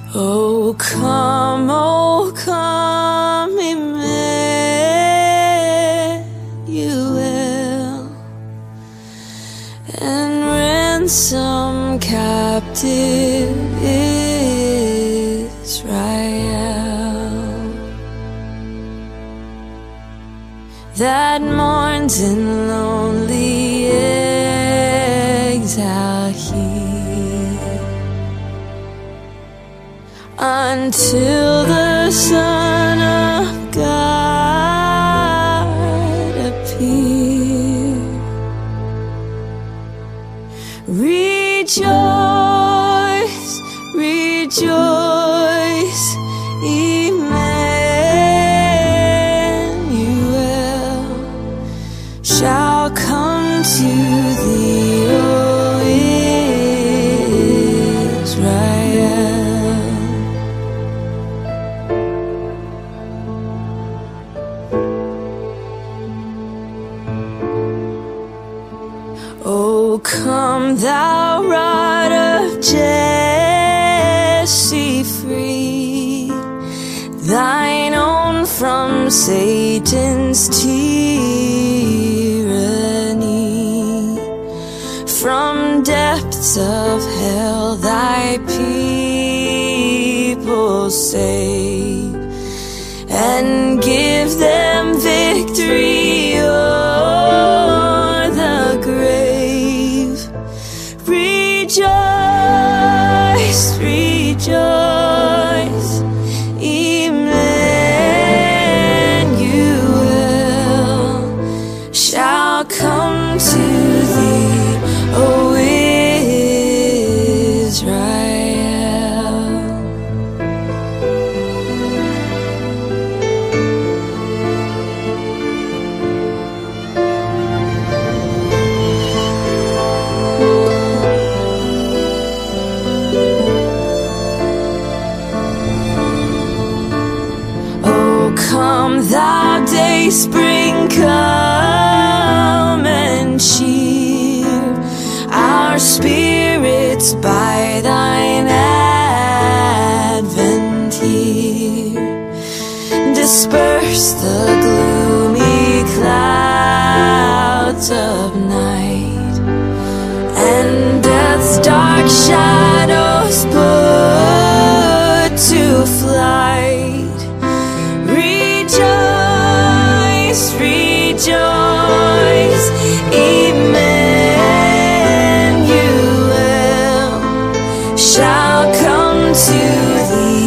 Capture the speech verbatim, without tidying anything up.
Oh, come, oh, come, Emmanuel, and ransom captive Israel that mourns in lonely exile here, until the Son of God appear. Rejoice, rejoice, Emmanuel shall come to thee, O Israel. Oh, come, thou rod of Jesse, free thine own from Satan's tyranny, from depths of hell thy people save, and give them victory o'er the grave. Rejoice, rejoice, Emmanuel shall come to thee, O Israel. Oh, come, thou day spring, come and cheer our spirits by thine advent here. Disperse the gloomy clouds of night, and death's dark shadows put to flight. Rejoice, rejoice, Emmanuel shall come to thee,